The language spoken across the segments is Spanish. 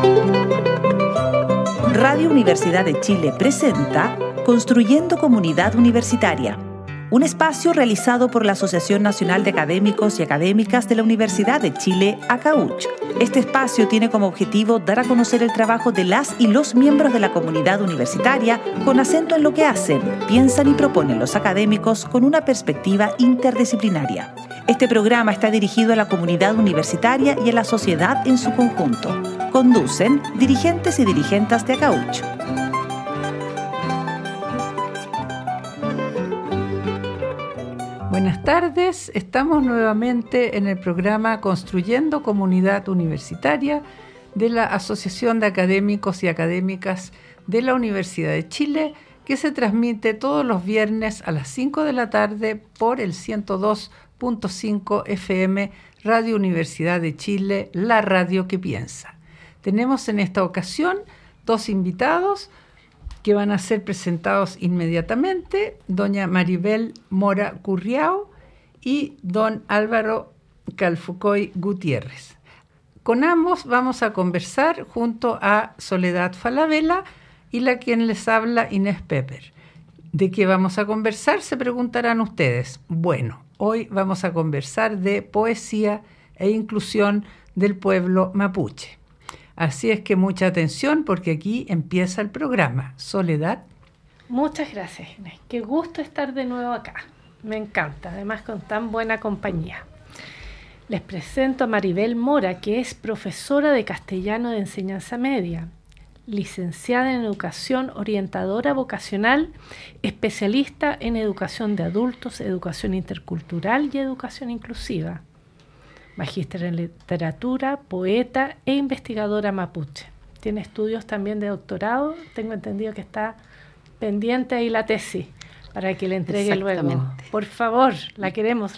Radio Universidad de Chile presenta Construyendo Comunidad Universitaria, un espacio realizado por la Asociación Nacional de Académicos y Académicas de la Universidad de Chile, ACAUCH. Este espacio tiene como objetivo dar a conocer el trabajo de las y los miembros de la comunidad universitaria con acento en lo que hacen, piensan y proponen los académicos con una perspectiva interdisciplinaria. Este programa está dirigido a la comunidad universitaria y a la sociedad en su conjunto. Conducen dirigentes y dirigentas de ACAUCH. Buenas tardes, estamos nuevamente en el programa Construyendo Comunidad Universitaria de la Asociación de Académicos y Académicas de la Universidad de Chile, que se transmite todos los viernes a las 5 de la tarde por el 102.5 FM Radio Universidad de Chile, la radio que piensa. Tenemos en esta ocasión dos invitados que van a ser presentados inmediatamente, doña Maribel Mora Curriao y don Álvaro Calfucoy Gutiérrez. Con ambos vamos a conversar junto a Soledad Falabella y la quien les habla, Inés Pepper. ¿De qué vamos a conversar? Se preguntarán ustedes. Bueno, hoy vamos a conversar de poesía e inclusión del pueblo mapuche. Así es que mucha atención porque aquí empieza el programa. Soledad. Muchas gracias, Inés. Qué gusto estar de nuevo acá. Me encanta, además con tan buena compañía. Les presento a Maribel Mora, que es profesora de castellano de enseñanza media, licenciada en educación, orientadora vocacional, especialista en educación de adultos, educación intercultural y educación inclusiva. Magíster en literatura, poeta e investigadora mapuche. Tiene estudios también de doctorado. Tengo entendido que está pendiente ahí la tesis para que le entregue luego. Por favor, la queremos.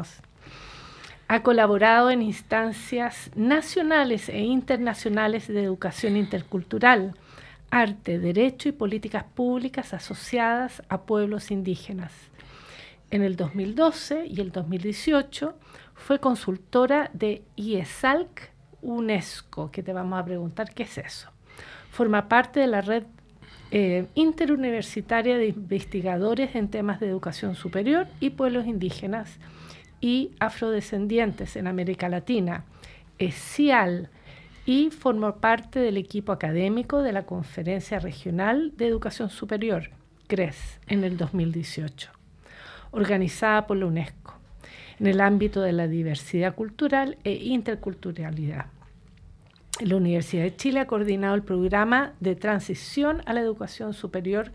Ha colaborado en instancias nacionales e internacionales de educación intercultural, arte, derecho y políticas públicas asociadas a pueblos indígenas. En el 2012 y el 2018 fue consultora de IESALC UNESCO, que te vamos a preguntar qué es eso. Forma parte de la red interuniversitaria de investigadores en temas de educación superior y pueblos indígenas y afrodescendientes en América Latina, ESIAL, y formó parte del equipo académico de la Conferencia Regional de Educación Superior, CRES, en el 2018, organizada por la UNESCO, en el ámbito de la diversidad cultural e interculturalidad. La Universidad de Chile ha coordinado el programa de transición a la educación superior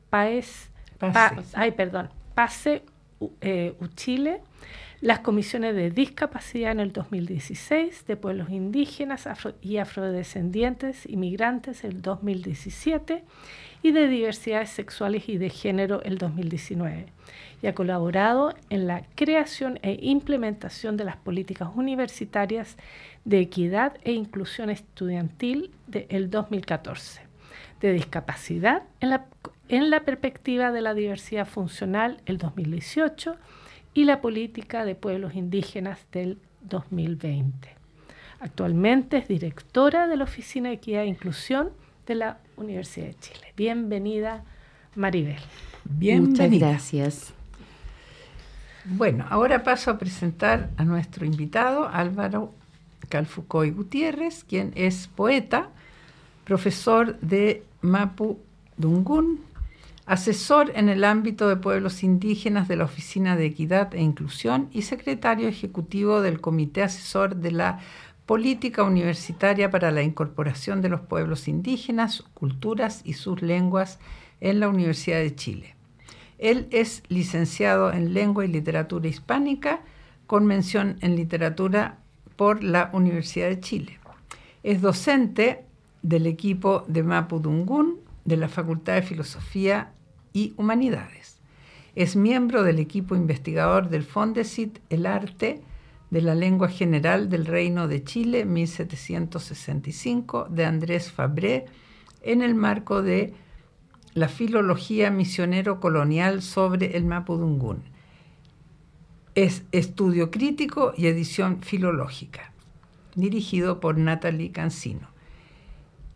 PASE Chile, las comisiones de discapacidad en el 2016, de pueblos indígenas y afrodescendientes inmigrantes el 2017 y de diversidades sexuales y de género el 2019. Y ha colaborado en la creación e implementación de las políticas universitarias de equidad e inclusión estudiantil del 2014, de discapacidad en la perspectiva de la diversidad funcional el 2018 y la política de pueblos indígenas del 2020. Actualmente es directora de la Oficina de Equidad e Inclusión de la Universidad de Chile. Bienvenida, Maribel. Bienvenida. Muchas gracias. Bueno, ahora paso a presentar a nuestro invitado, Álvaro Calfucoy Gutiérrez, quien es poeta, profesor de Mapudungún, asesor en el ámbito de pueblos indígenas de la Oficina de Equidad e Inclusión y secretario ejecutivo del Comité Asesor de la Política Universitaria para la Incorporación de los Pueblos Indígenas, Culturas y sus Lenguas en la Universidad de Chile. Él es licenciado en Lengua y Literatura Hispánica, con mención en Literatura por la Universidad de Chile. Es docente del equipo de Mapudungún de la Facultad de Filosofía y Humanidades. Es miembro del equipo investigador del Fondesit El Arte de la Lengua General del Reino de Chile, 1765, de Andrés Fabré, en el marco de la filología misionero-colonial sobre el Mapudungún. Es estudio crítico y edición filológica, dirigido por Natalie Cancino.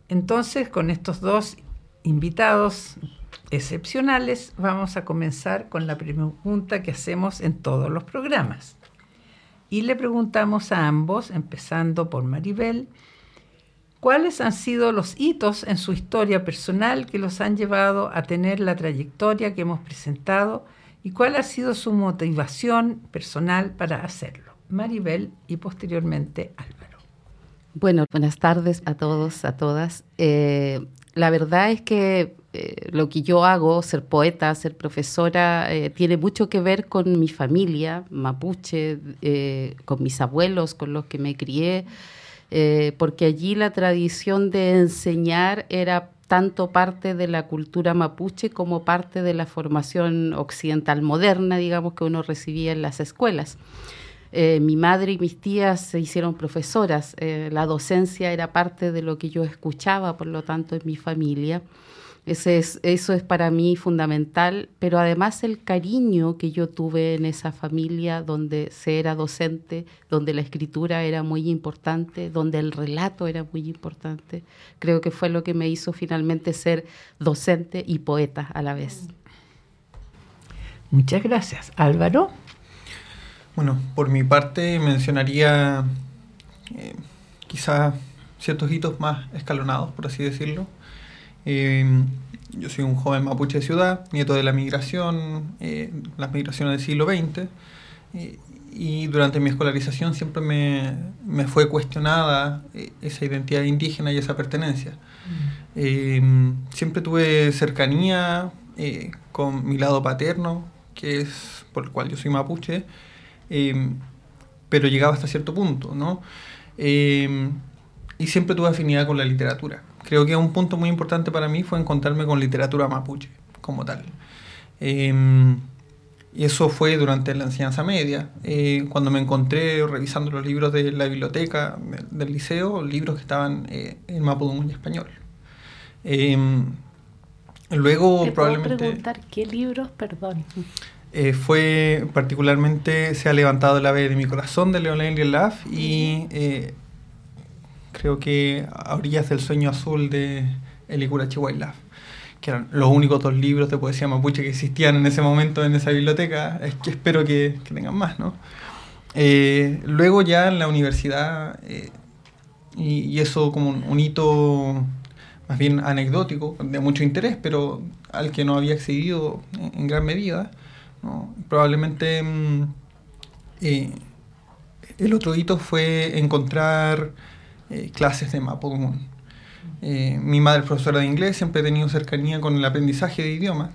Entonces, con estos dos invitados excepcionales, vamos a comenzar con la pregunta que hacemos en todos los programas. Y le preguntamos a ambos, empezando por Maribel, ¿cuáles han sido los hitos en su historia personal que los han llevado a tener la trayectoria que hemos presentado y cuál ha sido su motivación personal para hacerlo? Maribel y posteriormente Álvaro. Bueno, buenas tardes a todos, a todas. La verdad es que lo que yo hago, ser poeta, ser profesora, tiene mucho que ver con mi familia mapuche, con mis abuelos, con los que me crié, porque allí la tradición de enseñar era tanto parte de la cultura mapuche como parte de la formación occidental moderna, digamos, que uno recibía en las escuelas. Mi madre y mis tías se hicieron profesoras, la docencia era parte de lo que yo escuchaba, por lo tanto, en mi familia. Eso es para mí fundamental, pero además el cariño que yo tuve en esa familia donde se era docente, donde la escritura era muy importante, donde el relato era muy importante, creo que fue lo que me hizo finalmente ser docente y poeta a la vez. Muchas gracias. Álvaro. Bueno, por mi parte mencionaría quizás ciertos hitos más escalonados, por así decirlo. Yo soy un joven mapuche de ciudad, nieto de la migración, las migraciones del siglo XX, y durante mi escolarización siempre me fue cuestionada esa identidad indígena y esa pertenencia. Siempre tuve cercanía con mi lado paterno, que es por el cual yo soy mapuche, pero llegaba hasta cierto punto, ¿no? Y siempre tuve afinidad con la literatura. Creo que un punto muy importante para mí fue encontrarme con literatura mapuche como tal. Y eso fue durante la enseñanza media, cuando me encontré revisando los libros de la biblioteca del liceo, libros que estaban en mapudungun y español. Luego ¿Te probablemente... puedo preguntar qué libros? Perdón. Fue particularmente Se ha levantado el ave de mi corazón, de Leonel Lielaf, y creo que A orillas del sueño azul, de Elikura Chihuailaf, que eran los únicos dos libros de poesía mapuche que existían en ese momento en esa biblioteca. Es que espero que tengan más, ¿no? Luego ya en la universidad, y eso como un hito más bien anecdótico, de mucho interés, pero al que no había accedido en gran medida, ¿no? Probablemente el otro hito fue encontrar clases de mapudungun. Mi madre es profesora de inglés, siempre he tenido cercanía con el aprendizaje de idiomas,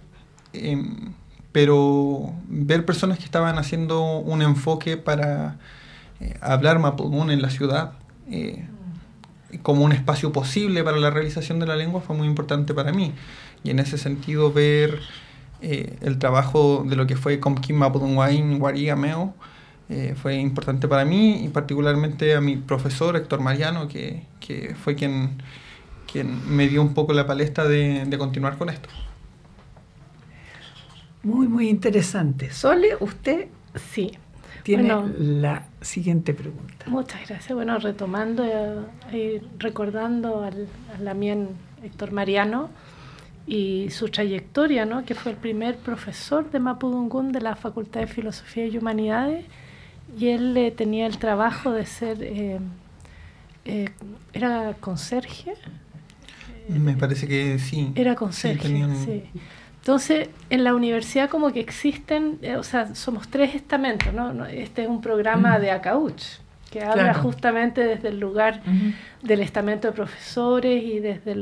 pero ver personas que estaban haciendo un enfoque para hablar mapudungun en la ciudad como un espacio posible para la realización de la lengua fue muy importante para mí. Y en ese sentido ver el trabajo de lo que fue Comquín Mapudunguain Guarigameo fue importante para mí, y particularmente a mi profesor Héctor Mariano, que fue quien me dio un poco la palestra de continuar con esto. Muy, muy interesante. Sole, usted Sí. tiene Bueno, la siguiente pregunta. muchas gracias. Bueno, retomando y recordando al Damián Héctor Mariano y su trayectoria, ¿no? Que fue el primer profesor de mapudungun de la Facultad de Filosofía y Humanidades, y él tenía el trabajo de ser, ¿era conserje? Me parece que sí. Era conserje, sí. Entonces, en la universidad como que existen, o sea, somos 3 estamentos, ¿no? Este es un programa de ACAUCH, que habla justamente desde el lugar del estamento de profesores y desde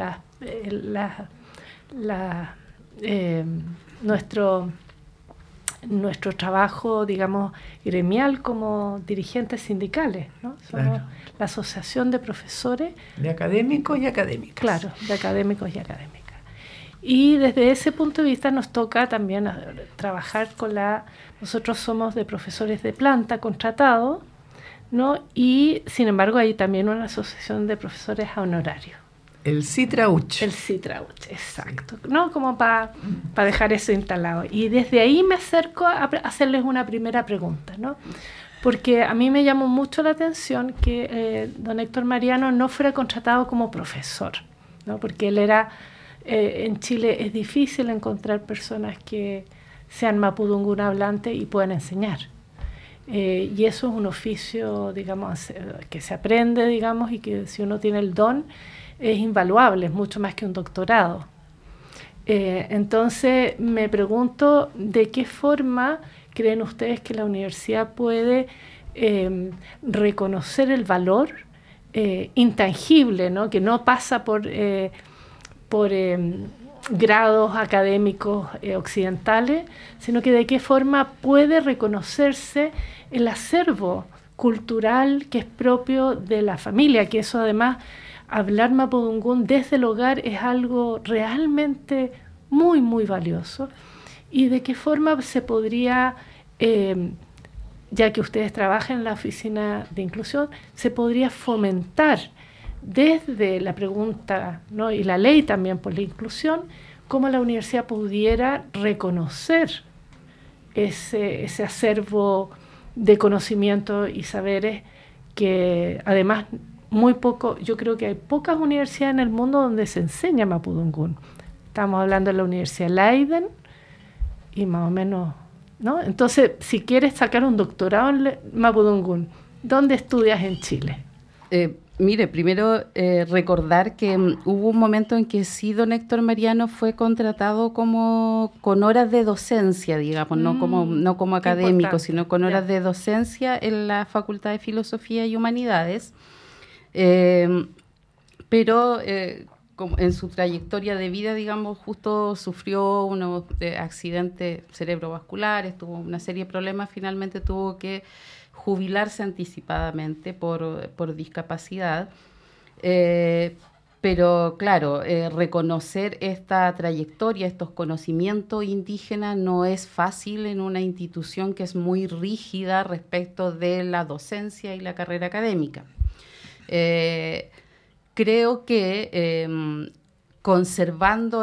nuestro trabajo, digamos, gremial como dirigentes sindicales, ¿no? Somos la asociación de profesores. De académicos y académicas. Claro, de académicos y académicas. Y desde ese punto de vista nos toca también trabajar con nosotros somos de profesores de planta contratados, ¿no? Y sin embargo hay también una asociación de profesores honorarios. El CITRAUCH. El CITRAUCH, exacto, ¿no? Como para dejar eso instalado. Y desde ahí me acerco a hacerles una primera pregunta, ¿no? Porque a mí me llamó mucho la atención que don Héctor Mariano no fuera contratado como profesor, ¿no? Porque él era, en Chile es difícil encontrar personas que sean mapudungún hablantes y puedan enseñar. Y eso es un oficio, digamos, que se aprende, digamos, y que si uno tiene el don es invaluable, es mucho más que un doctorado. Entonces me pregunto de qué forma creen ustedes que la universidad puede reconocer el valor intangible, ¿no? Que no pasa por grados académicos occidentales, sino que de qué forma puede reconocerse el acervo cultural que es propio de la familia, que eso además, hablar mapudungún desde el hogar es algo realmente muy, muy valioso, y de qué forma se podría, ya que ustedes trabajan en la oficina de inclusión, se podría fomentar desde la pregunta, ¿no? Y la ley también por la inclusión, cómo la universidad pudiera reconocer ese acervo de conocimiento y saberes que además muy poco, yo creo que hay pocas universidades en el mundo donde se enseña mapudungún. Estamos hablando de la Universidad de Leiden y más o menos, ¿no? Entonces, si quieres sacar un doctorado en mapudungún, ¿dónde estudias en Chile? Mire, primero recordar que hubo un momento en que sí, don Héctor Mariano fue contratado con horas de docencia, digamos, no como académico, sino con horas de docencia en la Facultad de Filosofía y Humanidades. Pero como en su trayectoria de vida, digamos, justo sufrió unos accidentes cerebrovasculares, tuvo una serie de problemas, finalmente tuvo que jubilarse anticipadamente por discapacidad, pero claro, reconocer esta trayectoria, estos conocimientos indígenas no es fácil en una institución que es muy rígida respecto de la docencia y la carrera académica. Creo que conservando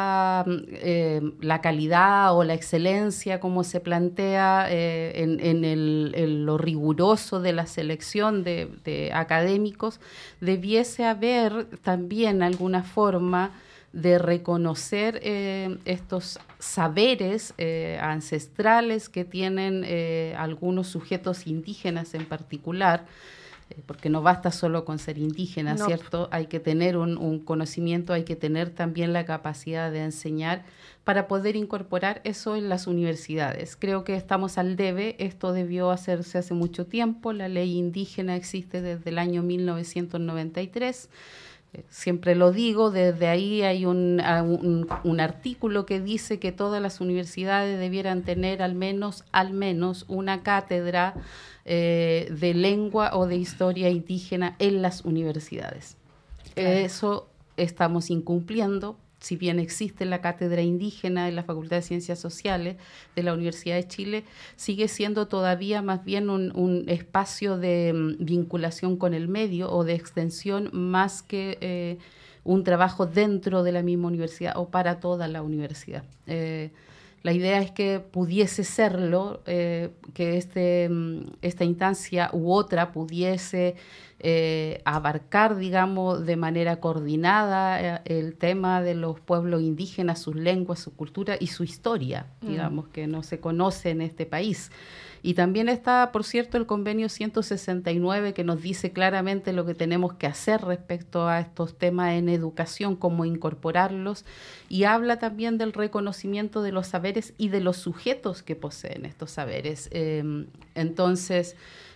la calidad o la excelencia como se plantea en lo riguroso de la selección de académicos, debiese haber también alguna forma de reconocer estos saberes ancestrales que tienen algunos sujetos indígenas en particular, porque no basta solo con ser indígena, no. ¿Cierto? Hay que tener un conocimiento, hay que tener también la capacidad de enseñar para poder incorporar eso en las universidades. Creo que estamos al debe, esto debió hacerse hace mucho tiempo, la ley indígena existe desde el año 1993, siempre lo digo, desde ahí hay un artículo que dice que todas las universidades debieran tener al menos una cátedra de lengua o de historia indígena en las universidades. Claro. Eso estamos incumpliendo. Si bien existe la cátedra indígena en la Facultad de Ciencias Sociales de la Universidad de Chile, sigue siendo todavía más bien un espacio de vinculación con el medio o de extensión más que un trabajo dentro de la misma universidad o para toda la universidad. La idea es que pudiese serlo, que esta instancia u otra pudiese abarcar, digamos, de manera coordinada el tema de los pueblos indígenas, sus lenguas, su cultura y su historia, digamos, que no se conoce en este país. Y también está, por cierto, el convenio 169 que nos dice claramente lo que tenemos que hacer respecto a estos temas en educación, cómo incorporarlos, y habla también del reconocimiento de los saberes y de los sujetos que poseen estos saberes. Entonces,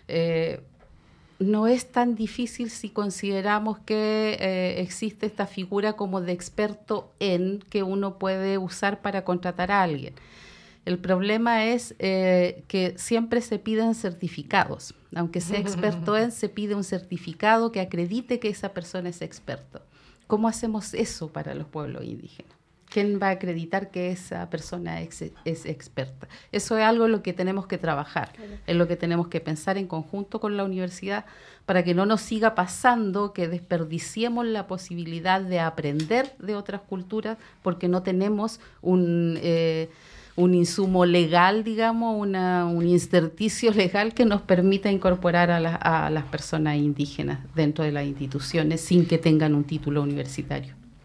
no es tan difícil si consideramos que existe esta figura como de experto en que uno puede usar para contratar a alguien. El problema es que siempre se piden certificados. Aunque sea experto en, se pide un certificado que acredite que esa persona es experto. ¿Cómo hacemos eso para los pueblos indígenas? ¿Quién va a acreditar que esa persona es experta? Eso es algo en lo que tenemos que trabajar, en lo que tenemos que pensar en conjunto con la universidad para que no nos siga pasando que desperdiciemos la posibilidad de aprender de otras culturas porque no tenemos un insumo legal, digamos, un intersticio legal que nos permita incorporar a las personas indígenas dentro de las instituciones sin que tengan un título universitario.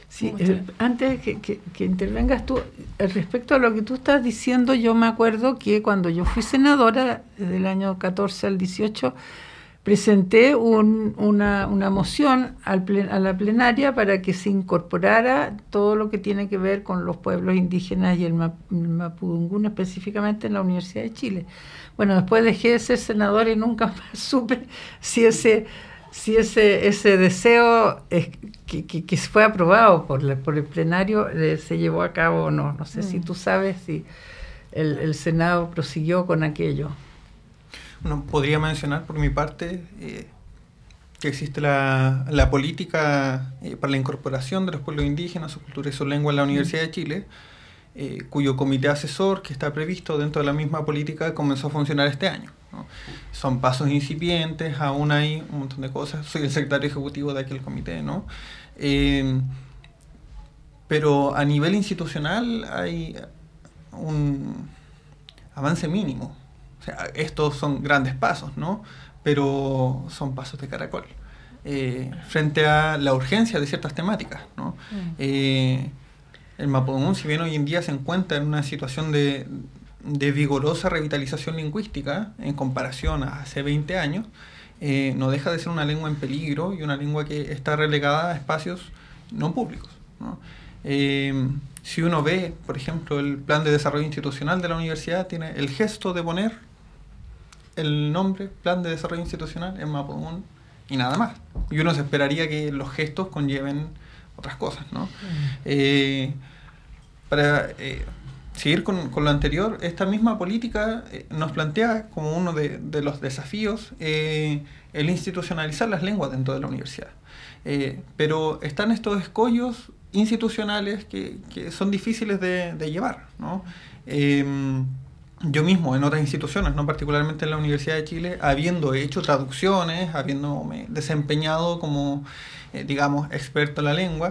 Sí, antes que intervengas tú, respecto a lo que tú estás diciendo, yo me acuerdo que cuando yo fui senadora, del año 14 al 18, presenté una moción a la plenaria para que se incorporara todo lo que tiene que ver con los pueblos indígenas y el mapudungún específicamente en la Universidad de Chile. Bueno, después dejé de ser senadora y nunca más supe si ese deseo que fue aprobado por el plenario se llevó a cabo o no. No sé si tú sabes si el Senado prosiguió con aquello. Bueno, podría mencionar por mi parte que existe la política para la incorporación de los pueblos indígenas, su cultura y su lengua en la Universidad de Chile, cuyo comité asesor, que está previsto dentro de la misma política, comenzó a funcionar este año, ¿no? Son pasos incipientes, aún hay un montón de cosas. Soy el secretario ejecutivo de aquel comité, ¿no? Pero a nivel institucional hay un avance mínimo. O sea, estos son grandes pasos, ¿no? Pero son pasos de caracol frente a la urgencia de ciertas temáticas, ¿no? El mapudungún, si bien hoy en día se encuentra en una situación de vigorosa revitalización lingüística en comparación a hace 20 años, no deja de ser una lengua en peligro y una lengua que está relegada a espacios no públicos, ¿no? Si uno ve, por ejemplo, el plan de desarrollo institucional de la universidad, tiene el gesto de poner el nombre Plan de Desarrollo Institucional en mapudungún y nada más. Y uno se esperaría que los gestos conlleven otras cosas, ¿no? Para seguir con lo anterior, esta misma política nos plantea como uno de los desafíos el institucionalizar las lenguas dentro de la universidad. Pero están estos escollos institucionales que son difíciles de llevar, ¿no? Yo mismo en otras instituciones, no particularmente en la Universidad de Chile, habiendo hecho traducciones, habiéndome desempeñado como, digamos, experto en la lengua,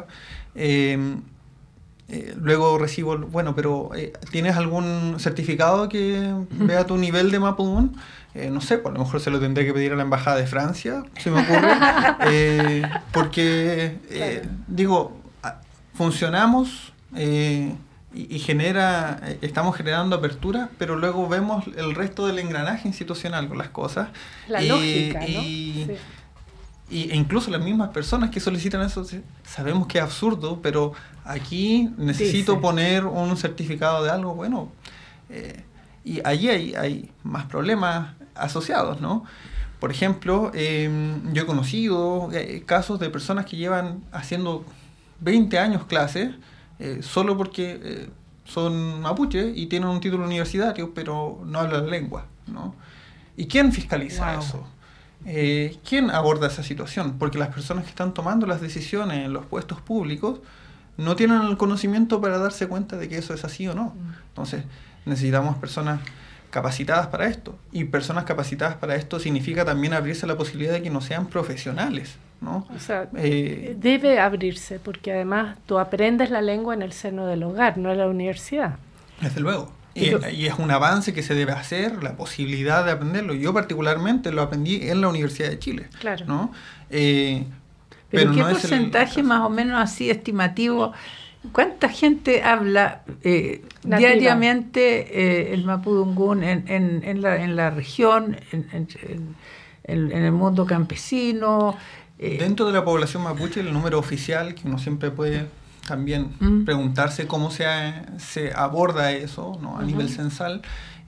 luego recibo, bueno, pero ¿tienes algún certificado que vea tu nivel de mapudungún? No sé, pues a lo mejor se lo tendré que pedir a la Embajada de Francia, se me ocurre, porque, digo, funcionamos y estamos generando apertura, pero luego vemos el resto del engranaje institucional con las cosas. La lógica, ¿no? E incluso las mismas personas que solicitan eso, sabemos que es absurdo, pero aquí necesito poner un certificado de algo, bueno, y allí hay más problemas asociados, ¿no? Por ejemplo, yo he conocido casos de personas que llevan haciendo 20 años clases, solo porque son mapuche y tienen un título universitario, pero no hablan la lengua, ¿no? ¿Y quién fiscaliza eso? ¿Quién aborda esa situación? Porque las personas que están tomando las decisiones en los puestos públicos no tienen el conocimiento para darse cuenta de que eso es así o no. Entonces, necesitamos personas capacitadas para esto. Y personas capacitadas para esto significa también abrirse la posibilidad de que no sean profesionales, ¿no? O sea, debe abrirse, porque además tú aprendes la lengua en el seno del hogar, no en la universidad. Desde luego. Y es un avance que se debe hacer, la posibilidad de aprenderlo. Yo particularmente lo aprendí en la Universidad de Chile, claro, ¿no? Pero ¿qué porcentaje más o menos así estimativo? ¿Cuánta gente habla diariamente el mapudungún en la región, en el mundo campesino? Dentro de la población mapuche, el número oficial, que uno siempre puede también preguntarse cómo se aborda eso, ¿no? A nivel censal.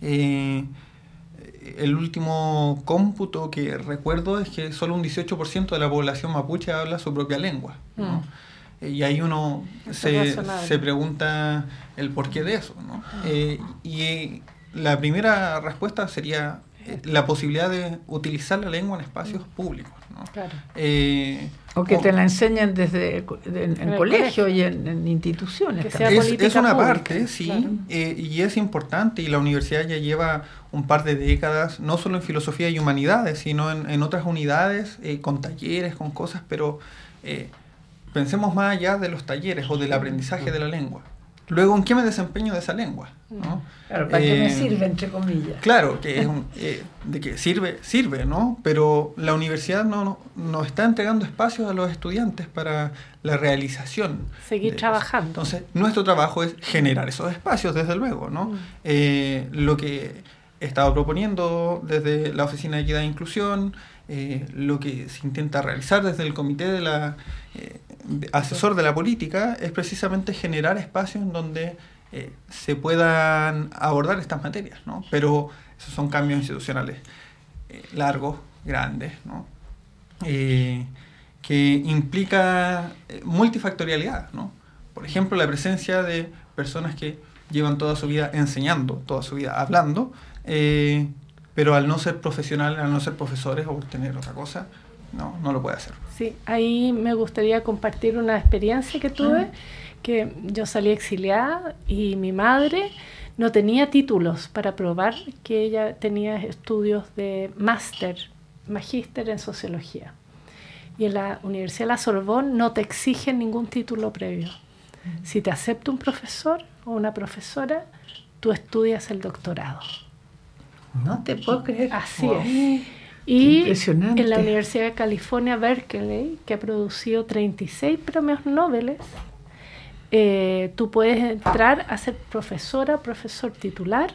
El último cómputo que recuerdo es que solo un 18% de la población mapuche habla su propia lengua, ¿no? Y ahí uno se pregunta el porqué de eso, ¿no? Y la primera respuesta sería la posibilidad de utilizar la lengua en espacios públicos, ¿no? Claro. O que te la enseñen desde en colegio y en instituciones. Que sea es una pública, parte, sí, claro. Y es importante, y la universidad ya lleva un par de décadas, no solo en filosofía y humanidades, sino en otras unidades, con talleres, con cosas, pero pensemos más allá de los talleres o del aprendizaje de la lengua. luego, ¿en qué me desempeño de esa lengua? ¿no? Claro, ¿para qué me sirve, entre comillas? Claro, que es de que sirve, ¿no? Pero la universidad no está entregando espacios a los estudiantes para la realización. Seguir trabajando. Entonces, nuestro trabajo es generar esos espacios, desde luego, ¿no? Lo que he estado proponiendo desde la Oficina de Equidad e Inclusión, lo que se intenta realizar desde el Comité de Asesor de la Política, es precisamente generar espacios en donde se puedan abordar estas materias, ¿no? Pero esos son cambios institucionales largos, grandes, ¿no? Que implica multifactorialidad, ¿no? Por ejemplo, la presencia de personas que llevan toda su vida enseñando, toda su vida hablando, pero al no ser profesionales, al no ser profesores o tener otra cosa, no lo puede hacer. Sí, ahí me gustaría compartir una experiencia que tuve, que yo salí exiliada y mi madre no tenía títulos para probar que ella tenía estudios de magíster en sociología. Y en la Universidad de la Sorbonne no te exigen ningún título previo. Si te acepta un profesor o una profesora, tú estudias el doctorado. No te puedo creer. Así wow. es. Y impresionante. En la Universidad de California, Berkeley, que ha producido 36 premios Nobel, tú puedes entrar a ser profesora, profesor titular,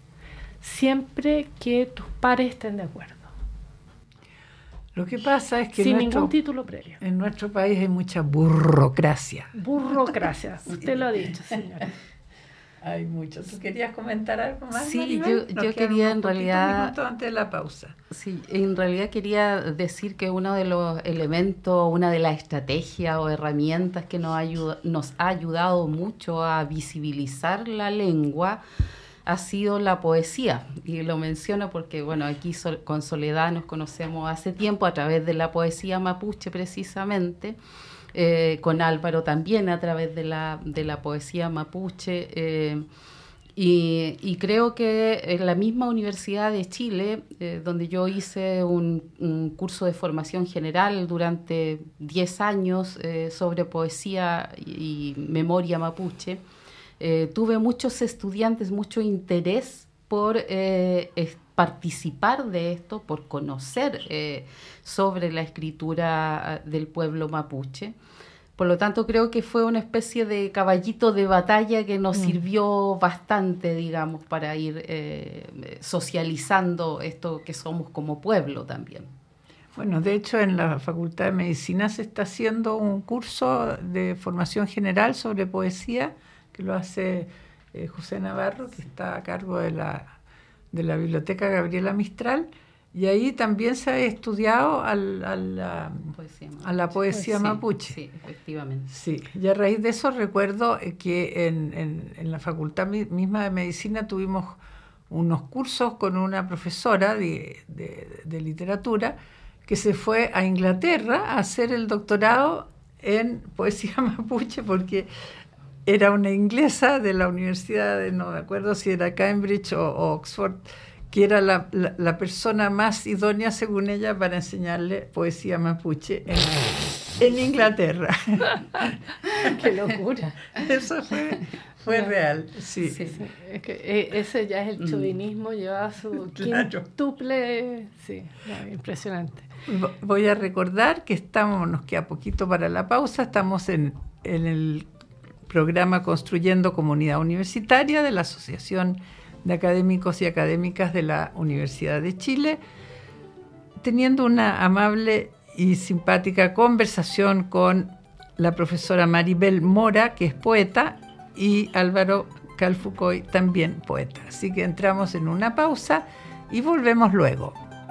siempre que tus pares estén de acuerdo. Lo que pasa es que sin ningún título previo. En nuestro país hay mucha burocracia. Burocracia, usted lo ha dicho, señora. Hay mucho. ¿Tú querías comentar algo más? Sí, Maribel? yo quería en realidad... antes de la pausa. Sí, en realidad quería decir que uno de los elementos, una de las estrategias o herramientas que nos ha ayudado mucho a visibilizar la lengua ha sido la poesía. Y lo menciono porque, bueno, aquí con Soledad nos conocemos hace tiempo a través de la poesía mapuche precisamente. Con Álvaro también a través de la poesía mapuche, y creo que en la misma Universidad de Chile, donde yo hice un curso de formación general durante 10 años sobre poesía y memoria mapuche, tuve muchos estudiantes, mucho interés por participar de esto, por conocer sobre la escritura del pueblo mapuche. Por lo tanto, creo que fue una especie de caballito de batalla que nos sirvió bastante, digamos, para ir socializando esto que somos como pueblo también. Bueno, de hecho, en la Facultad de Medicina se está haciendo un curso de formación general sobre poesía, que lo hace José Navarro, que está a cargo de la Biblioteca Gabriela Mistral, y ahí también se ha estudiado a la poesía mapuche. Sí, efectivamente. Sí, y a raíz de eso recuerdo que en la Facultad misma de Medicina tuvimos unos cursos con una profesora de literatura que se fue a Inglaterra a hacer el doctorado en poesía mapuche, porque era una inglesa de la universidad de, no me acuerdo si era Cambridge o Oxford, que era la persona más idónea, según ella, para enseñarle poesía mapuche en Inglaterra. ¡Qué locura! Eso fue real, sí. Sí. Es que ese ya es el chauvinismo, lleva su quíntuple. Sí, impresionante. Voy a recordar que nos queda poquito para la pausa, estamos en el programa Construyendo Comunidad Universitaria de la Asociación de Académicos y Académicas de la Universidad de Chile, teniendo una amable y simpática conversación con la profesora Maribel Mora, que es poeta, y Álvaro Calfucoy, también poeta. Así que entramos en una pausa y volvemos luego.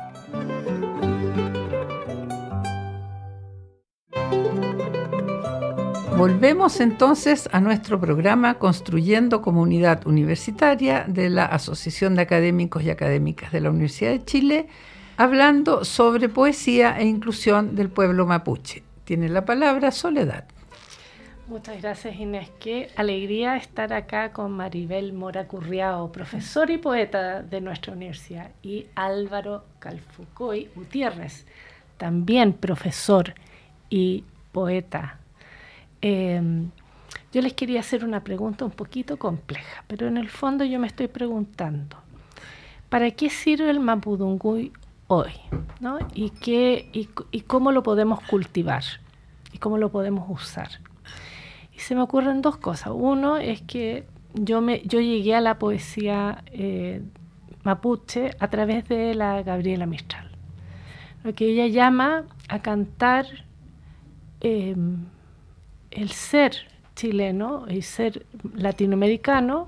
Volvemos entonces a nuestro programa Construyendo Comunidad Universitaria de la Asociación de Académicos y Académicas de la Universidad de Chile, hablando sobre poesía e inclusión del pueblo mapuche. Tiene la palabra Soledad. Muchas gracias, Inés. Qué alegría estar acá con Maribel Mora Curriao, profesora y poeta de nuestra universidad, y Álvaro Calfucoy Gutiérrez, también profesor y poeta. yo les quería hacer una pregunta un poquito compleja, pero en el fondo yo me estoy preguntando, ¿para qué sirve el mapudunguy hoy? ¿No? ¿Y cómo lo podemos cultivar? ¿Y cómo lo podemos usar? Y se me ocurren dos cosas. Uno es que yo llegué a la poesía mapuche a través de la Gabriela Mistral. Lo que ella llama a cantar el ser chileno, el ser latinoamericano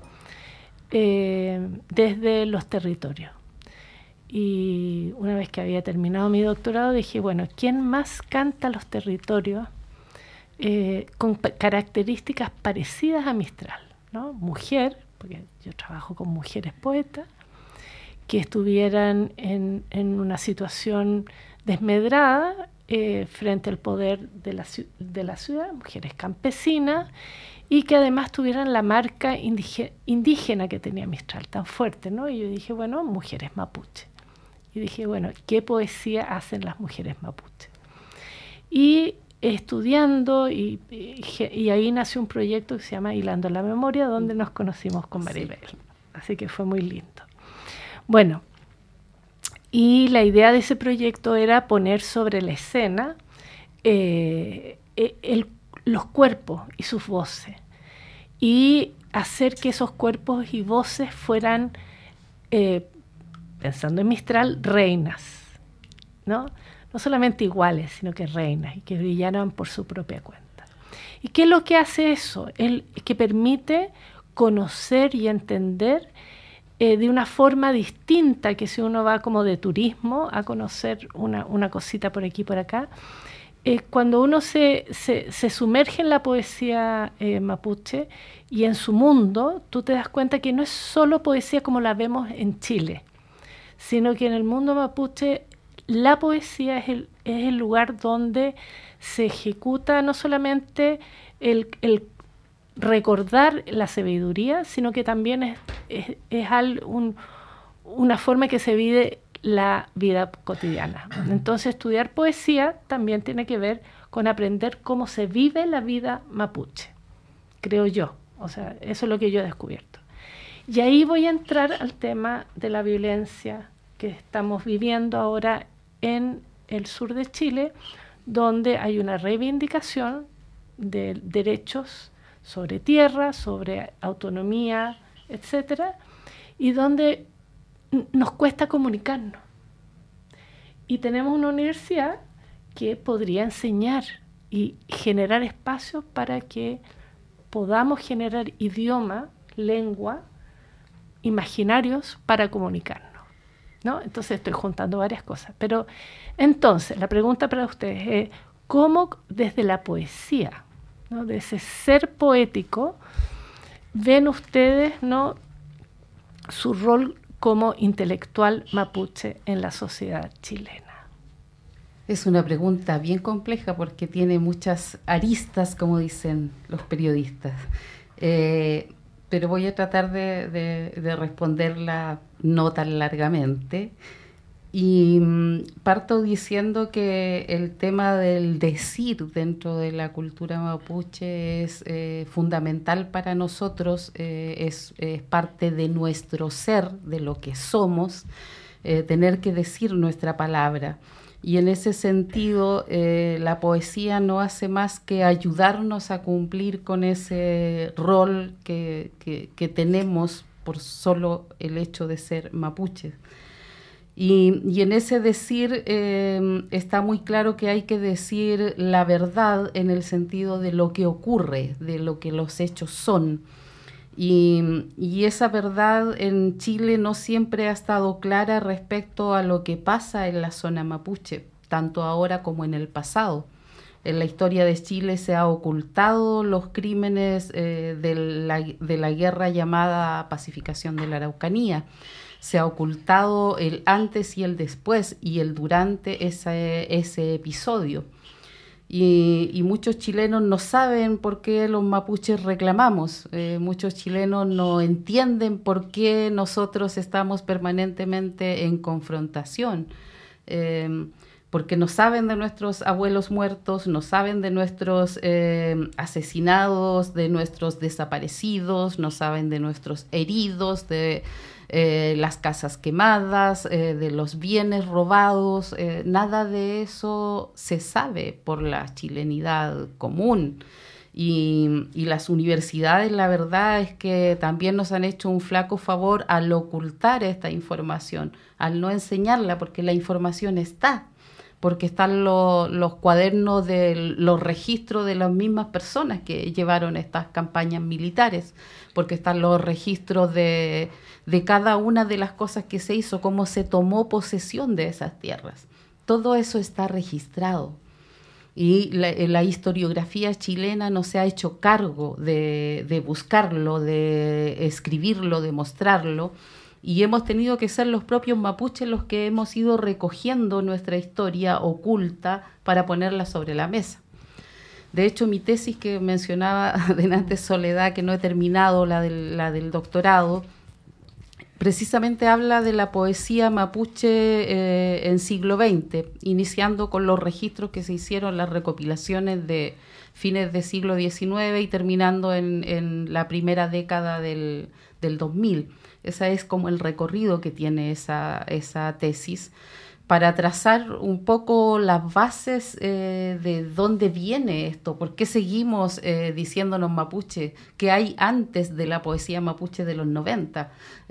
desde los territorios. Y una vez que había terminado mi doctorado dije, bueno, ¿quién más canta los territorios con características parecidas a Mistral, ¿no? Mujer, porque yo trabajo con mujeres poetas, que estuvieran en una situación desmedrada frente al poder de la ciudad, mujeres campesinas, y que además tuvieran la marca indígena que tenía Mistral tan fuerte, ¿no? Y yo dije, bueno, mujeres mapuche. Y dije, bueno, ¿qué poesía hacen las mujeres mapuche? Y estudiando, y ahí nació un proyecto que se llama Hilando la Memoria, donde nos conocimos con Maribel. Sí. Así que fue muy lindo. Bueno, y la idea de ese proyecto era poner sobre la escena los cuerpos y sus voces, y hacer que esos cuerpos y voces fueran, pensando en Mistral, reinas, ¿no? No solamente iguales, sino que reinas, y que brillaran por su propia cuenta. ¿Y qué es lo que hace eso? Que permite conocer y entender de una forma distinta que si uno va como de turismo a conocer una cosita por aquí y por acá. Cuando uno se sumerge en la poesía mapuche y en su mundo, tú te das cuenta que no es solo poesía como la vemos en Chile, sino que en el mundo mapuche la poesía es el lugar donde se ejecuta no solamente el recordar la sabiduría, sino que también es una forma que se vive la vida cotidiana. Entonces, estudiar poesía también tiene que ver con aprender cómo se vive la vida mapuche, creo yo. O sea, eso es lo que yo he descubierto. Y ahí voy a entrar al tema de la violencia que estamos viviendo ahora en el sur de Chile, donde hay una reivindicación de derechos sobre tierra, sobre autonomía, etcétera, y donde nos cuesta comunicarnos. Y tenemos una universidad que podría enseñar y generar espacios para que podamos generar idioma, lengua, imaginarios para comunicarnos, ¿no? Entonces estoy juntando varias cosas. Pero entonces, la pregunta para ustedes es, ¿cómo desde la poesía, ¿no?, de ese ser poético, ven ustedes, ¿no?, su rol como intelectual mapuche en la sociedad chilena? Es una pregunta bien compleja porque tiene muchas aristas, como dicen los periodistas. Pero voy a tratar de responderla no tan largamente. Y parto diciendo que el tema del decir dentro de la cultura mapuche es fundamental para nosotros, es parte de nuestro ser, de lo que somos, tener que decir nuestra palabra. Y en ese sentido, la poesía no hace más que ayudarnos a cumplir con ese rol que tenemos por solo el hecho de ser mapuches. Y en ese decir está muy claro que hay que decir la verdad en el sentido de lo que ocurre, de lo que los hechos son. Y esa verdad en Chile no siempre ha estado clara respecto a lo que pasa en la zona mapuche, tanto ahora como en el pasado. En la historia de Chile se ha ocultado los crímenes de la guerra llamada Pacificación de la Araucanía. Se ha ocultado el antes y el después y el durante ese episodio. Y muchos chilenos no saben por qué los mapuches reclamamos. Muchos chilenos no entienden por qué nosotros estamos permanentemente en confrontación. porque no saben de nuestros abuelos muertos, no saben de nuestros asesinados, de nuestros desaparecidos, no saben de nuestros heridos, de las casas quemadas, de los bienes robados. Nada de eso se sabe por la chilenidad común. Y las universidades, la verdad es que también nos han hecho un flaco favor al ocultar esta información, al no enseñarla, porque la información está, porque están los cuadernos de los registros de las mismas personas que llevaron estas campañas militares, porque están los registros de cada una de las cosas que se hizo, cómo se tomó posesión de esas tierras. Todo eso está registrado. Y la historiografía chilena no se ha hecho cargo de buscarlo, de escribirlo, de mostrarlo, y hemos tenido que ser los propios mapuches los que hemos ido recogiendo nuestra historia oculta para ponerla sobre la mesa. De hecho, mi tesis que mencionaba delante Soledad, que no he terminado, la del doctorado, precisamente habla de la poesía mapuche en siglo XX, iniciando con los registros que se hicieron, las recopilaciones de fines del siglo XIX y terminando en la primera década del 2000. Ese es como el recorrido que tiene esa tesis, para trazar un poco las bases de dónde viene esto, por qué seguimos diciéndonos mapuche, qué hay antes de la poesía mapuche de los 90,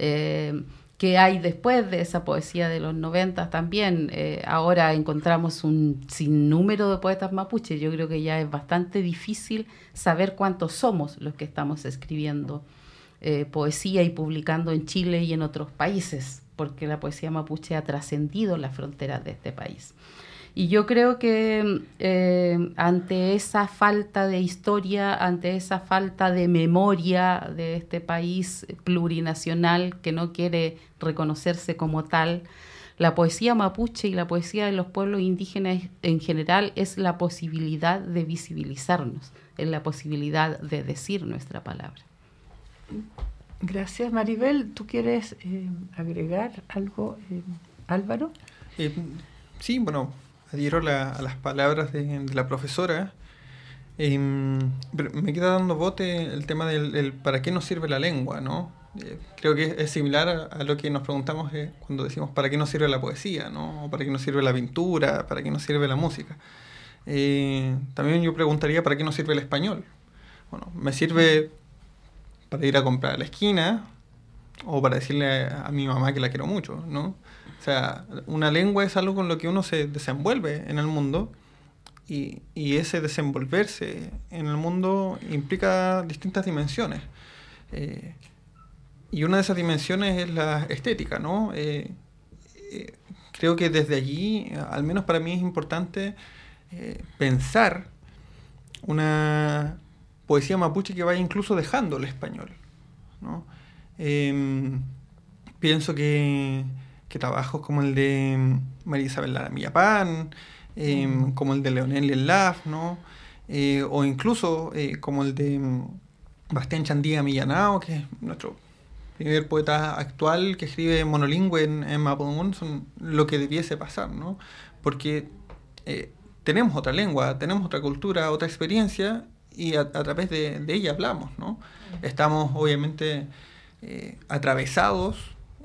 qué hay después de esa poesía de los 90 también. Ahora encontramos un sinnúmero de poetas mapuches. Yo creo que ya es bastante difícil saber cuántos somos los que estamos escribiendo poesía y publicando en Chile y en otros países, porque la poesía mapuche ha trascendido las fronteras de este país. Y yo creo que ante esa falta de historia, ante esa falta de memoria de este país plurinacional que no quiere reconocerse como tal, la poesía mapuche y la poesía de los pueblos indígenas en general es la posibilidad de visibilizarnos, es la posibilidad de decir nuestra palabra. Gracias, Maribel. ¿Tú quieres agregar algo, Álvaro? Sí, bueno, adhiero a las palabras de la profesora. Pero me queda dando bote el tema del para qué nos sirve la lengua, ¿no? Creo que es similar a lo que nos preguntamos cuando decimos para qué nos sirve la poesía, ¿no? O para qué nos sirve la pintura, para qué nos sirve la música. También yo preguntaría para qué nos sirve el español. Bueno, me sirve para ir a comprar a la esquina o para decirle a mi mamá que la quiero mucho, ¿no? O sea, una lengua es algo con lo que uno se desenvuelve en el mundo y ese desenvolverse en el mundo implica distintas dimensiones. Y una de esas dimensiones es la estética, ¿no? Creo que desde allí, al menos para mí es importante pensar una poesía mapuche que vaya incluso dejando el español, ¿no? Pienso que trabajos como el de María Isabel Lara Millapán, como el de Leonel Laf, ¿no? O incluso como el de Bastián Chandía Millanao, que es nuestro primer poeta actual que escribe monolingüe en mapudungún, son lo que debiese pasar, ¿no? Porque tenemos otra lengua, tenemos otra cultura, otra experiencia, y a través de ella hablamos, ¿no? Estamos obviamente atravesados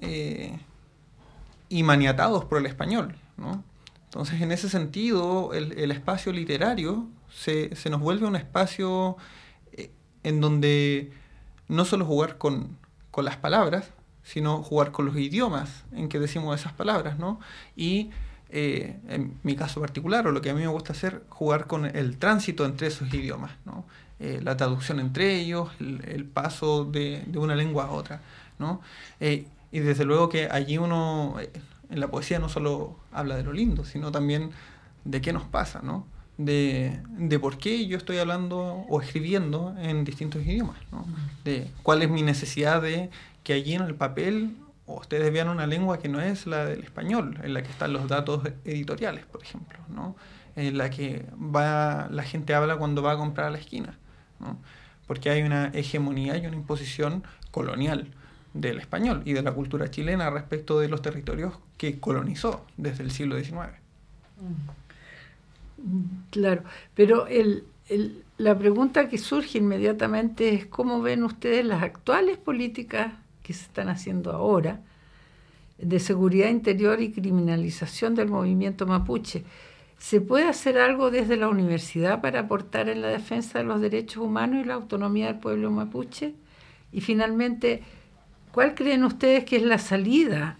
y maniatados por el español, ¿no? Entonces, en ese sentido, el espacio literario se nos vuelve un espacio en donde no solo jugar con las palabras, sino jugar con los idiomas en que decimos esas palabras, ¿no? Y en mi caso particular, o lo que a mí me gusta hacer, jugar con el tránsito entre esos idiomas, ¿no? La traducción entre ellos, el paso de una lengua a otra, ¿no? Y desde luego que allí uno, en la poesía, no solo habla de lo lindo, sino también de qué nos pasa, ¿no? De por qué yo estoy hablando o escribiendo en distintos idiomas, ¿no? De cuál es mi necesidad de que allí en el papel ustedes vean una lengua que no es la del español, en la que están los datos editoriales, por ejemplo, ¿no? En la que la gente habla cuando va a comprar a la esquina, ¿no? Porque hay una hegemonía y una imposición colonial del español y de la cultura chilena respecto de los territorios que colonizó desde el siglo XIX. Claro, pero la pregunta que surge inmediatamente es ¿cómo ven ustedes las actuales políticas que se están haciendo ahora de seguridad interior y criminalización del movimiento mapuche? ¿Se puede hacer algo desde la universidad para aportar en la defensa de los derechos humanos y la autonomía del pueblo mapuche? Y finalmente, ¿cuál creen ustedes que es la salida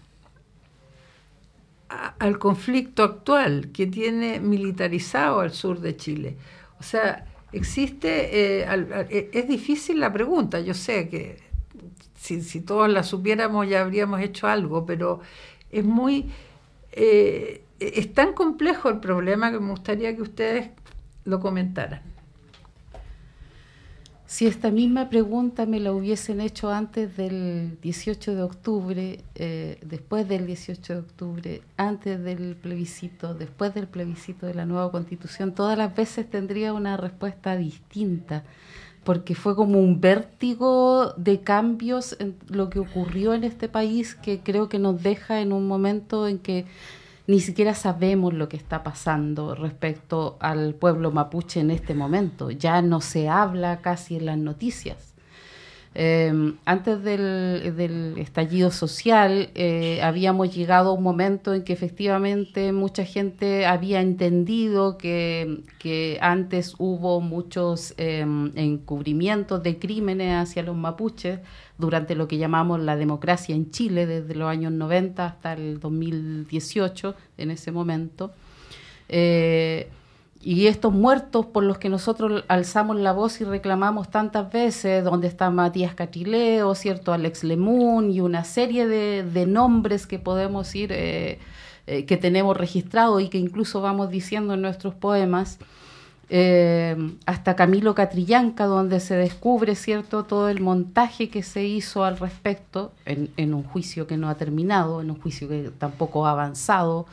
al conflicto actual que tiene militarizado al sur de Chile? O sea, existe, es difícil la pregunta, yo sé que si todos la supiéramos ya habríamos hecho algo, pero es muy, es tan complejo el problema que me gustaría que ustedes lo comentaran. Si esta misma pregunta me la hubiesen hecho antes del 18 de octubre, después del 18 de octubre, antes del plebiscito, después del plebiscito de la nueva Constitución, todas las veces tendría una respuesta distinta, porque fue como un vértigo de cambios en lo que ocurrió en este país que creo que nos deja en un momento en que ni siquiera sabemos lo que está pasando respecto al pueblo mapuche en este momento. Ya no se habla casi en las noticias. Antes del estallido social habíamos llegado a un momento en que efectivamente mucha gente había entendido que antes hubo muchos encubrimientos de crímenes hacia los mapuches durante lo que llamamos la democracia en Chile, desde los años 90 hasta el 2018, en ese momento. Y estos muertos por los que nosotros alzamos la voz y reclamamos tantas veces, donde está Matías Catrileo, ¿cierto? Alex Lemun y una serie de nombres que podemos ir, que tenemos registrados y que incluso vamos diciendo en nuestros poemas, hasta Camilo Catrillanca, donde se descubre, ¿cierto?, todo el montaje que se hizo al respecto, en un juicio que no ha terminado, en un juicio que tampoco ha avanzado,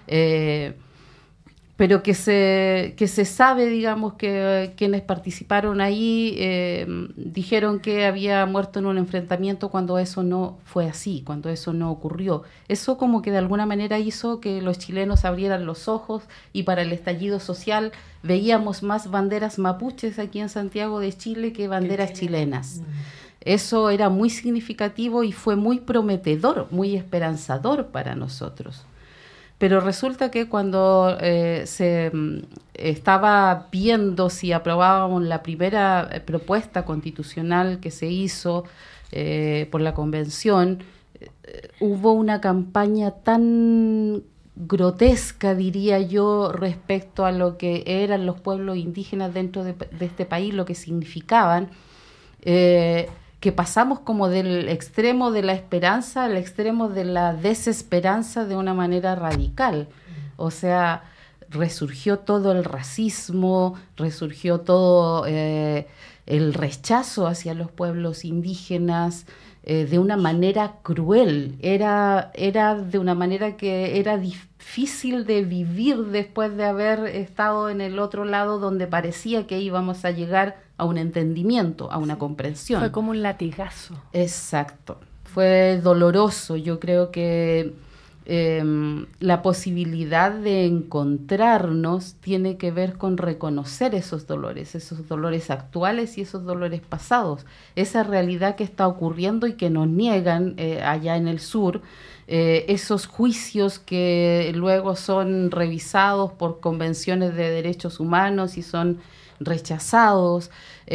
pero que se sabe, digamos, que quienes participaron ahí dijeron que había muerto en un enfrentamiento cuando eso no fue así, cuando eso no ocurrió. Eso como que de alguna manera hizo que los chilenos abrieran los ojos y para el estallido social veíamos más banderas mapuches aquí en Santiago de Chile que banderas chilenas. Eso era muy significativo y fue muy prometedor, muy esperanzador para nosotros. Pero resulta que cuando se estaba viendo si aprobábamos la primera propuesta constitucional que se hizo por la convención, hubo una campaña tan grotesca, diría yo, respecto a lo que eran los pueblos indígenas dentro de este país, lo que significaban, que pasamos como del extremo de la esperanza al extremo de la desesperanza de una manera radical. O sea, resurgió todo el racismo, resurgió todo el rechazo hacia los pueblos indígenas de una manera cruel. Era de una manera que era difícil de vivir después de haber estado en el otro lado donde parecía que íbamos a llegar a un entendimiento, a una comprensión. Fue como un latigazo. Exacto. Fue doloroso. Yo creo que la posibilidad de encontrarnos tiene que ver con reconocer esos dolores actuales y esos dolores pasados, esa realidad que está ocurriendo y que nos niegan allá en el sur, esos juicios que luego son revisados por convenciones de derechos humanos y son rechazados,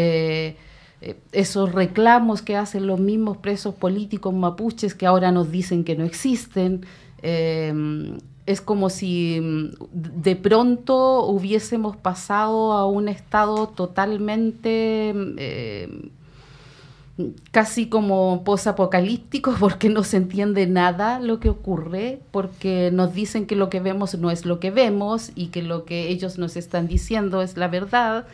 esos reclamos que hacen los mismos presos políticos mapuches que ahora nos dicen que no existen. Es como si de pronto hubiésemos pasado a un estado totalmente casi como posapocalíptico, porque no se entiende nada lo que ocurre, porque nos dicen que lo que vemos no es lo que vemos y que lo que ellos nos están diciendo es la verdad,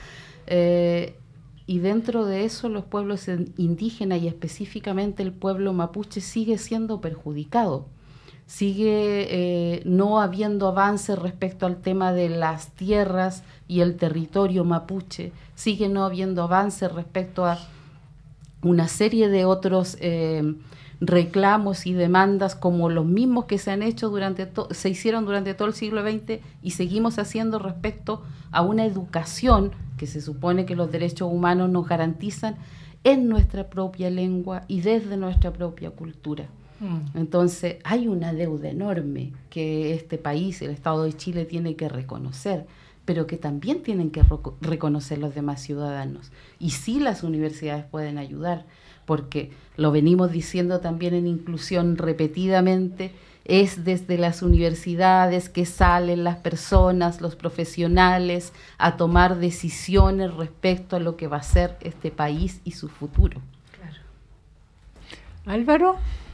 y dentro de eso los pueblos indígenas y específicamente el pueblo mapuche sigue siendo perjudicado. Sigue no habiendo avances respecto al tema de las tierras y el territorio mapuche, sigue no habiendo avances respecto a una serie de otros reclamos y demandas como los mismos que se han hecho se hicieron durante todo el siglo XX y seguimos haciendo respecto a una educación que se supone que los derechos humanos nos garantizan en nuestra propia lengua y desde nuestra propia cultura. Entonces hay una deuda enorme que este país, el Estado de Chile, tiene que reconocer, pero que también tienen que reconocer los demás ciudadanos. Y sí, las universidades pueden ayudar, porque lo venimos diciendo también en inclusión repetidamente, es desde las universidades que salen las personas, los profesionales, a tomar decisiones respecto a lo que va a ser este país y su futuro. Claro. Álvaro.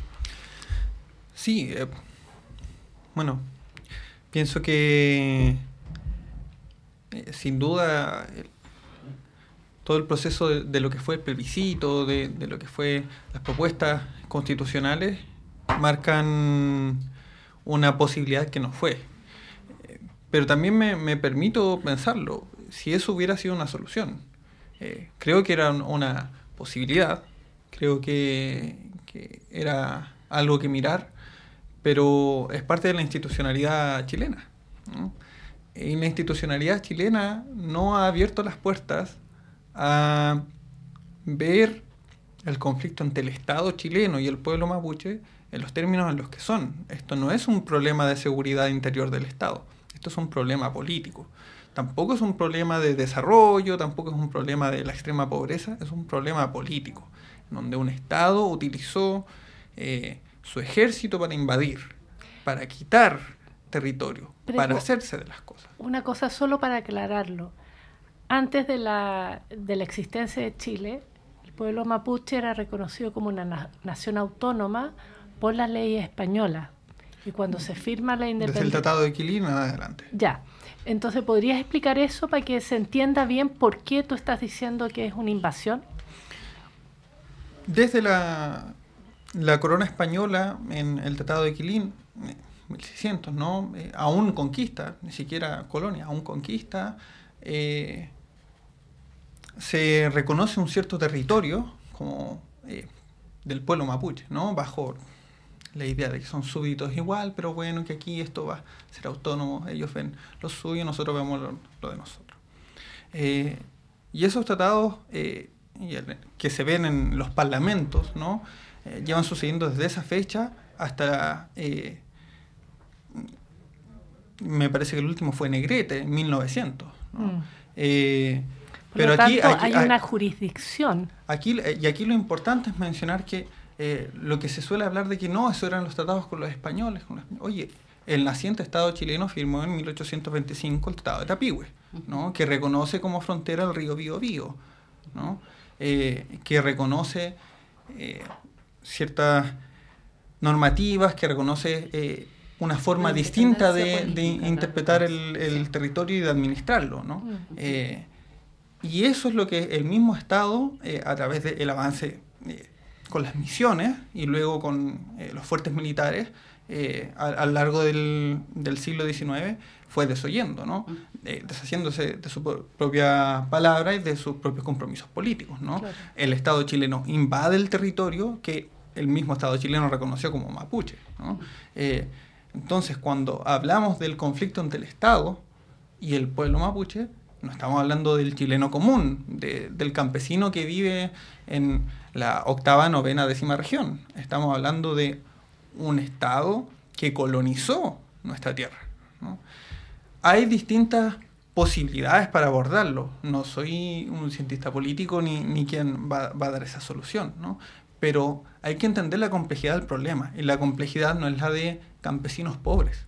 Sí, bueno, pienso que sin duda todo el proceso de lo que fue el plebiscito, de lo que fue las propuestas constitucionales, marcan una posibilidad que no fue. Pero también me permito pensarlo, si eso hubiera sido una solución. Creo que era una posibilidad, creo que era algo que mirar, pero es parte de la institucionalidad chilena, ¿no? Y la institucionalidad chilena no ha abierto las puertas a ver el conflicto entre el Estado chileno y el pueblo mapuche en los términos en los que son. Esto no es un problema de seguridad interior del Estado, esto es un problema político. Tampoco es un problema de desarrollo, tampoco es un problema de la extrema pobreza, es un problema político, donde un Estado utilizó su ejército para invadir, para quitar territorio, para hacerse de las cosas. Una cosa solo para aclararlo. Antes de la existencia de Chile, el pueblo mapuche era reconocido como una nación autónoma por las leyes españolas. Y cuando se firma la independencia... Desde el Tratado de Quilín en adelante. Ya. Entonces, ¿podrías explicar eso para que se entienda bien por qué tú estás diciendo que es una invasión? Desde la corona española en el Tratado de Quilín, 1600, ¿no? Aún conquista, ni siquiera colonia, aún conquista, se reconoce un cierto territorio como del pueblo mapuche, ¿no? Bajo la idea de que son súbditos igual, pero bueno, que aquí esto va a ser autónomo, ellos ven lo suyo, nosotros vemos lo de nosotros. Y esos tratados que se ven en los parlamentos, ¿no? Llevan sucediendo desde esa fecha hasta, me parece que el último fue Negrete, en 1900, ¿no? Pero aquí hay una jurisdicción. Aquí lo importante es mencionar que lo que se suele hablar de que no, eso eran los tratados con los españoles. Oye, el naciente Estado chileno firmó en 1825 el Tratado de Tapigüe, ¿no? Que reconoce como frontera el río Biobío, ¿no? Que reconoce ciertas normativas, que reconoce una forma distinta de interpretar el territorio y de administrarlo, ¿no? Y eso es lo que el mismo Estado, a través del avance con las misiones y luego con los fuertes militares, a lo largo del siglo XIX, fue desoyendo, ¿no? Deshaciéndose de su propia palabra y de sus propios compromisos políticos, ¿no? Claro. El Estado chileno invade el territorio que el mismo Estado chileno reconoció como mapuche, ¿no? Entonces, cuando hablamos del conflicto entre el Estado y el pueblo mapuche, no estamos hablando del chileno común, del campesino que vive en la 8ª, 9ª, 10ª región. Estamos hablando de un Estado que colonizó nuestra tierra, ¿no? Hay distintas posibilidades para abordarlo. No soy un cientista político ni quien va a dar esa solución, ¿no? Pero hay que entender la complejidad del problema. Y la complejidad no es la de campesinos pobres.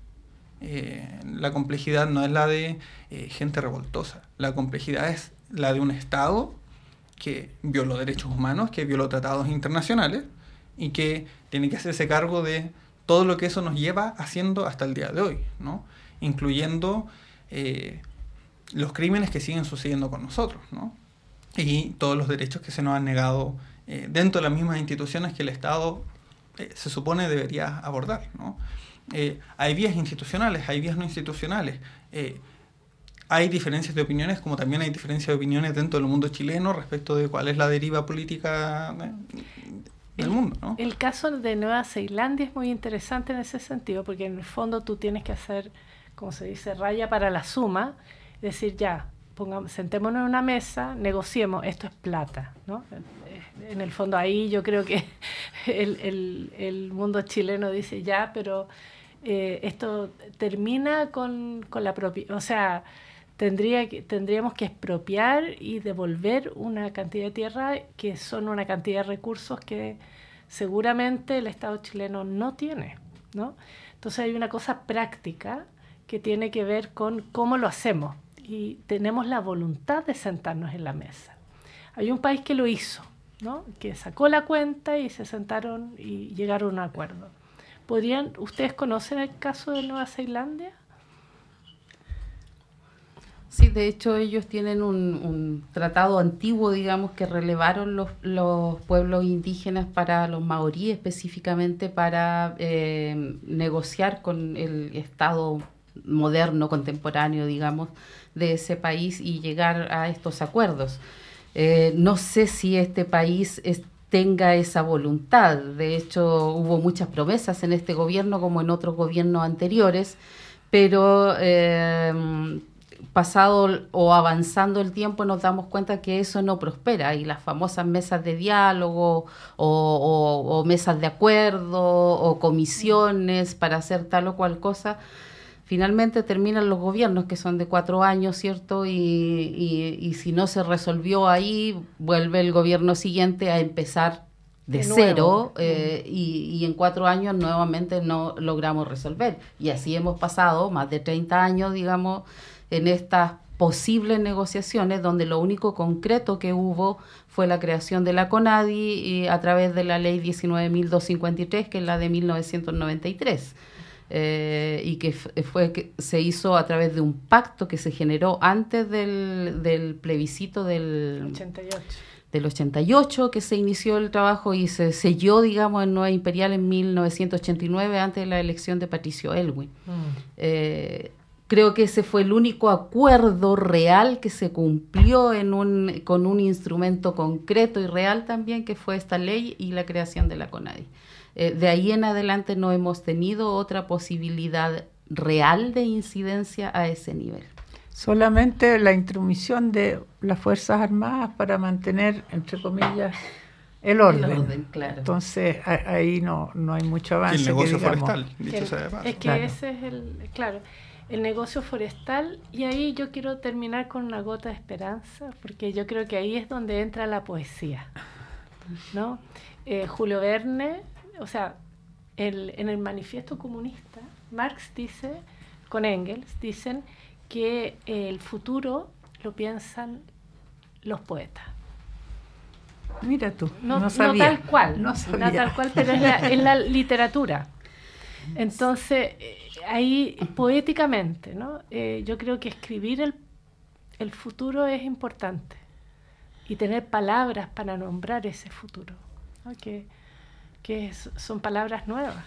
La complejidad no es la de gente revoltosa. La complejidad es la de un Estado que violó derechos humanos, que violó tratados internacionales y que tiene que hacerse cargo de todo lo que eso nos lleva haciendo hasta el día de hoy, ¿no? Incluyendo los crímenes que siguen sucediendo con nosotros, ¿no? Y todos los derechos que se nos han negado dentro de las mismas instituciones que el Estado se supone debería abordar, ¿no? Hay vías institucionales, hay vías no institucionales. hay diferencias de opiniones, como también hay diferencias de opiniones dentro del mundo chileno respecto de cuál es la deriva política del mundo, ¿no? El caso de Nueva Zelanda es muy interesante en ese sentido, porque en el fondo tú tienes que hacer, como se dice, raya para la suma, es decir, ya, sentémonos en una mesa, negociemos, esto es plata, ¿no? En el fondo ahí yo creo que el mundo chileno dice ya, pero esto termina con la propia, o sea, tendríamos que expropiar y devolver una cantidad de tierra que son una cantidad de recursos que seguramente el Estado chileno no tiene, ¿no? Entonces hay una cosa práctica que tiene que ver con cómo lo hacemos y tenemos la voluntad de sentarnos en la mesa. Hay un país que lo hizo, ¿no? Que sacó la cuenta y se sentaron y llegaron a un acuerdo. ¿Ustedes conocen el caso de Nueva Zelanda? Sí, de hecho ellos tienen un tratado antiguo, digamos, que relevaron los pueblos indígenas para los maoríes específicamente para negociar con el Estado moderno, contemporáneo, digamos, de ese país y llegar a estos acuerdos. No sé si este país tenga esa voluntad. De hecho, hubo muchas promesas en este gobierno como en otros gobiernos anteriores, pero pasado o avanzando el tiempo nos damos cuenta que eso no prospera y las famosas mesas de diálogo o mesas de acuerdo o comisiones para hacer tal o cual cosa, finalmente terminan los gobiernos que son de 4 años, ¿cierto? Y si no se resolvió ahí, vuelve el gobierno siguiente a empezar de cero y en 4 años nuevamente no logramos resolver. Y así hemos pasado más de 30 años, digamos, en estas posibles negociaciones donde lo único concreto que hubo fue la creación de la CONADI a través de la ley 19.253, que es la de 1993. Y que se hizo a través de un pacto que se generó antes del plebiscito del 88, que se inició el trabajo y se selló, digamos, en Nueva Imperial en 1989, antes de la elección de Patricio Aylwin. Creo que ese fue el único acuerdo real que se cumplió con un instrumento concreto y real también, que fue esta ley y la creación de la CONADI. De ahí en adelante no hemos tenido otra posibilidad real de incidencia a ese nivel. Solamente la intromisión de las Fuerzas Armadas para mantener, entre comillas, el orden. Claro. Entonces ahí no hay mucho avance. Y el negocio forestal, dicho sea de paso. Es que ese es el negocio forestal, y ahí yo quiero terminar con una gota de esperanza, porque yo creo que ahí es donde entra la poesía, ¿no? Julio Verne, o sea, en el manifiesto comunista, Marx dice, con Engels, dicen que el futuro lo piensan los poetas. Mira tú, no sabía. tal cual, no tal cual, pero es la literatura. Entonces, ahí poéticamente, ¿no? Yo creo que escribir el futuro es importante y tener palabras para nombrar ese futuro, ¿no? Que son palabras nuevas.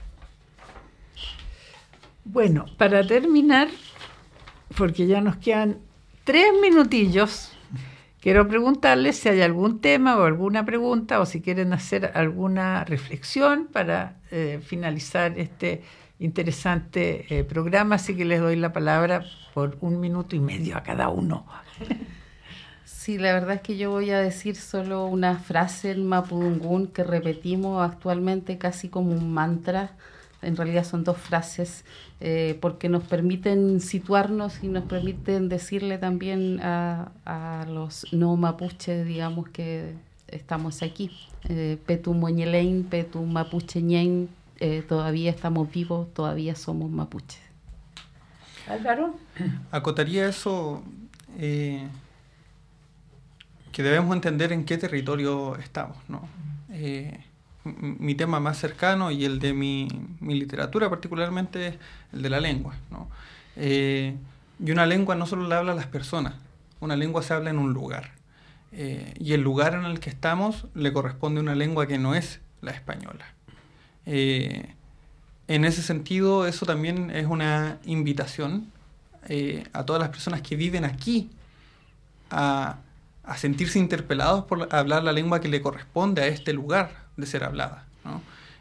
Bueno, para terminar, porque ya nos quedan 3 minutillos, quiero preguntarles si hay algún tema o alguna pregunta o si quieren hacer alguna reflexión para finalizar este interesante programa, así que les doy la palabra por 1 minuto y medio a cada uno. Sí, la verdad es que yo voy a decir solo una frase en mapudungún que repetimos actualmente casi como un mantra. En realidad son 2 frases porque nos permiten situarnos y nos permiten decirle también a los no mapuches, digamos, que estamos aquí. Petu moñelein, petu mapucheñen, todavía estamos vivos, todavía somos mapuches. Álvaro. Acotaría eso, que debemos entender en qué territorio estamos, ¿no? Mi tema más cercano y el de mi literatura particularmente es el de la lengua, ¿no? Y una lengua no solo la hablan las personas, una lengua se habla en un lugar. Y el lugar en el que estamos le corresponde una lengua que no es la española. En ese sentido, eso también es una invitación a todas las personas que viven aquí a sentirse interpelados por hablar la lengua que le corresponde a este lugar de ser hablada, ¿no?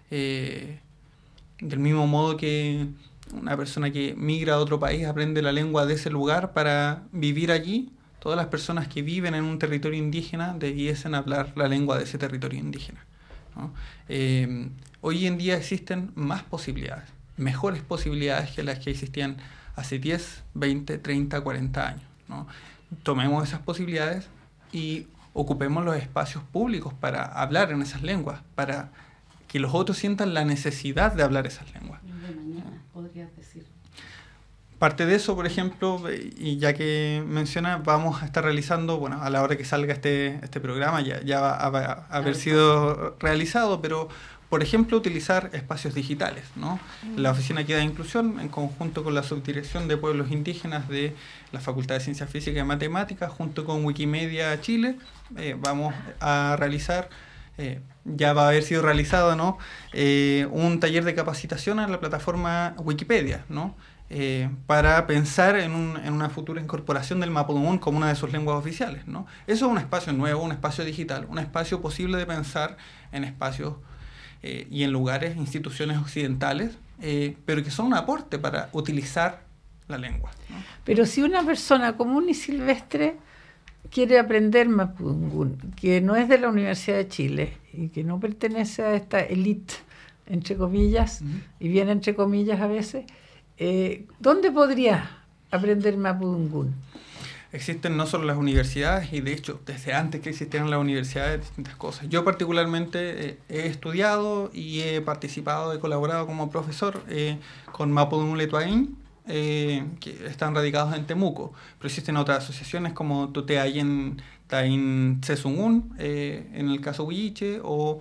Del mismo modo que una persona que migra a otro país aprende la lengua de ese lugar para vivir allí, todas las personas que viven en un territorio indígena debiesen hablar la lengua de ese territorio indígena, ¿no? Hoy en día existen más posibilidades, mejores posibilidades que las que existían hace 10, 20, 30, 40 años, ¿no? Tomemos esas posibilidades y ocupemos los espacios públicos para hablar en esas lenguas, para que los otros sientan la necesidad de hablar esas lenguas. De mañana, podrías decir. Parte de eso, por ejemplo, y ya que menciona, vamos a estar realizando, bueno, a la hora que salga este programa ya va a haber sido realizado, pero por ejemplo, utilizar espacios digitales, ¿no? La Oficina Equidad e Inclusión, en conjunto con la Subdirección de Pueblos Indígenas de la Facultad de Ciencias Físicas y Matemáticas, junto con Wikimedia Chile, vamos a realizar, ya va a haber sido realizado, ¿no? Un taller de capacitación en la plataforma Wikipedia, ¿no? Para pensar en una futura incorporación del mapudungún como una de sus lenguas oficiales, ¿no? Eso es un espacio nuevo, un espacio digital, un espacio posible de pensar en espacios y en lugares, instituciones occidentales, pero que son un aporte para utilizar la lengua, ¿no? Pero si una persona común y silvestre quiere aprender mapudungún, que no es de la Universidad de Chile y que no pertenece a esta élite, entre comillas, y bien entre comillas a veces, ¿dónde podría aprender mapudungún? Existen no solo las universidades, y de hecho desde antes que existieran las universidades, distintas cosas. Yo particularmente he estudiado y he participado, he colaborado como profesor con Mapudungún Letuaín, que están radicados en Temuco, pero existen otras asociaciones como Tuteayen Tain Tsesungún, en el caso Huilliche, o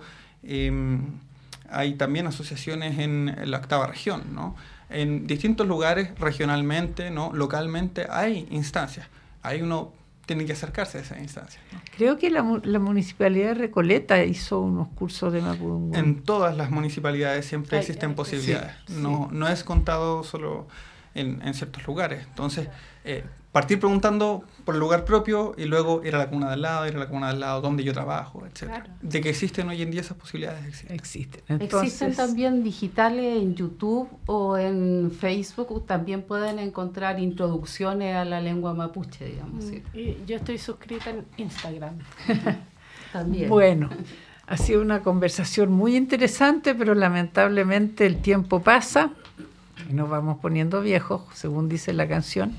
hay también asociaciones en la octava región, ¿no? En distintos lugares, regionalmente, ¿no? Localmente, hay instancias. Ahí uno tiene que acercarse a esa instancia, ¿no? Creo que la Municipalidad de Recoleta hizo unos cursos de mapudungún. En todas las municipalidades siempre existen posibilidades. Sí. No es contado solo en ciertos lugares. Entonces, partir preguntando por el lugar propio y luego ir a la comuna de al lado, donde yo trabajo, etc. Claro. De que existen hoy en día esas posibilidades, existen. Entonces, existen también digitales en YouTube o en Facebook, también pueden encontrar introducciones a la lengua mapuche, digamos. ¿Sí? Y yo estoy suscrita en Instagram. También. Bueno, ha sido una conversación muy interesante, pero lamentablemente el tiempo pasa y nos vamos poniendo viejos, según dice la canción.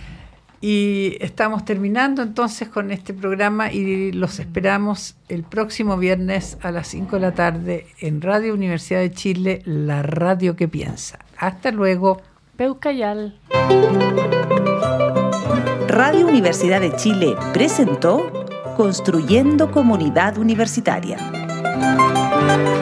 Y estamos terminando entonces con este programa y los esperamos el próximo viernes a las 5 de la tarde en Radio Universidad de Chile, la radio que piensa. Hasta luego. Peucayal. Radio Universidad de Chile presentó Construyendo Comunidad Universitaria.